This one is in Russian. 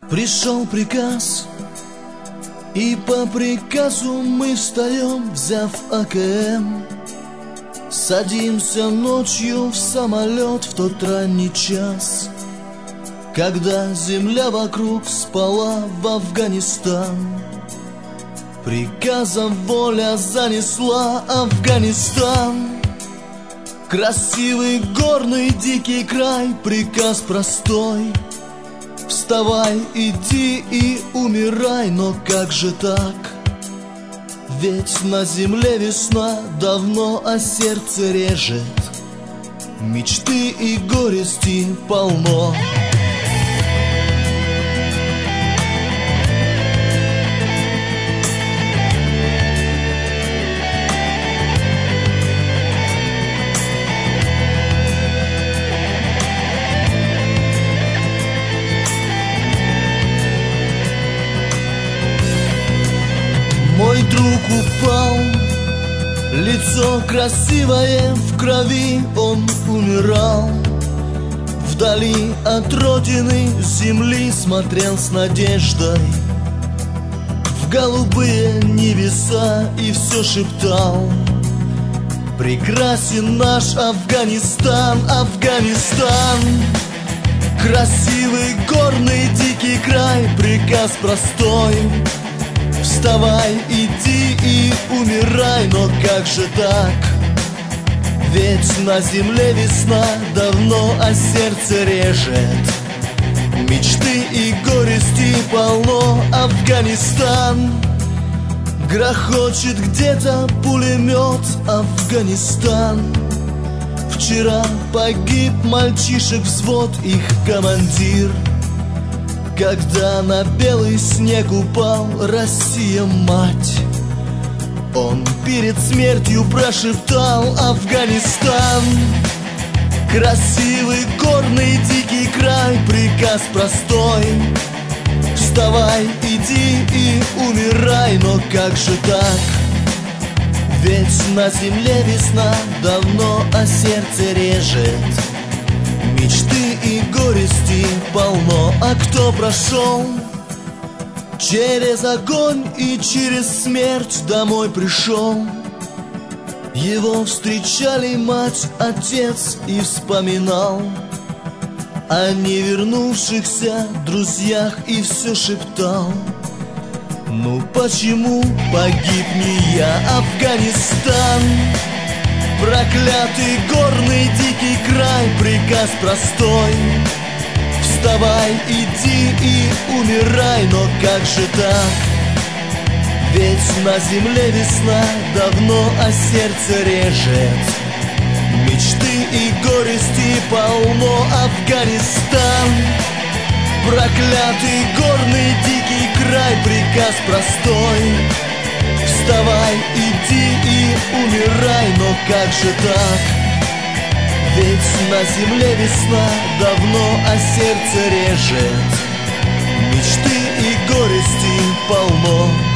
Пришел приказ, и по приказу мы встаем, взяв АКМ. Садимся ночью в самолет в тот ранний час, когда земля вокруг спала в Афганистан. Приказом воля занесла Афганистан. Красивый горный дикий край, приказ простой: вставай, иди и умирай. Но как же так? Ведь на земле весна давно, а сердце режет. Мечты и горести полно. Мой друг упал, лицо красивое в крови, он умирал. Вдали от родины земли смотрел с надеждой в голубые небеса и все шептал: прекрасен наш Афганистан, Афганистан. Красивый горный дикий край, приказ простой: вставай, иди и умирай. Но как же так? Ведь на земле весна давно, а сердце режет. Мечты и горести полно. Афганистан. Грохочет где-то пулемет. Афганистан. Вчера погиб мальчишек взвод, их командир, когда на белый снег упал Россия, мать. Он перед смертью прошептал: Афганистан. Красивый горный дикий край, приказ простой: вставай, иди и умирай. Но как же так? Ведь на земле весна давно, а сердце режет. Мечты и горести полно. А кто прошел через огонь и через смерть домой пришел? Его встречали мать, отец и вспоминал о невернувшихся друзьях и все шептал: ну почему погиб не я? Афганистан. Проклятый горный дикий край, приказ простой: вставай, иди и умирай. Но как же так? Ведь на земле весна давно, а сердце режет. Мечты и горести полно. Афганистан. Проклятый горный дикий край, приказ простой: вставай, иди и умирай. Но как же так? Ведь на земле весна давно, а сердце режет. Мечты и горести полно.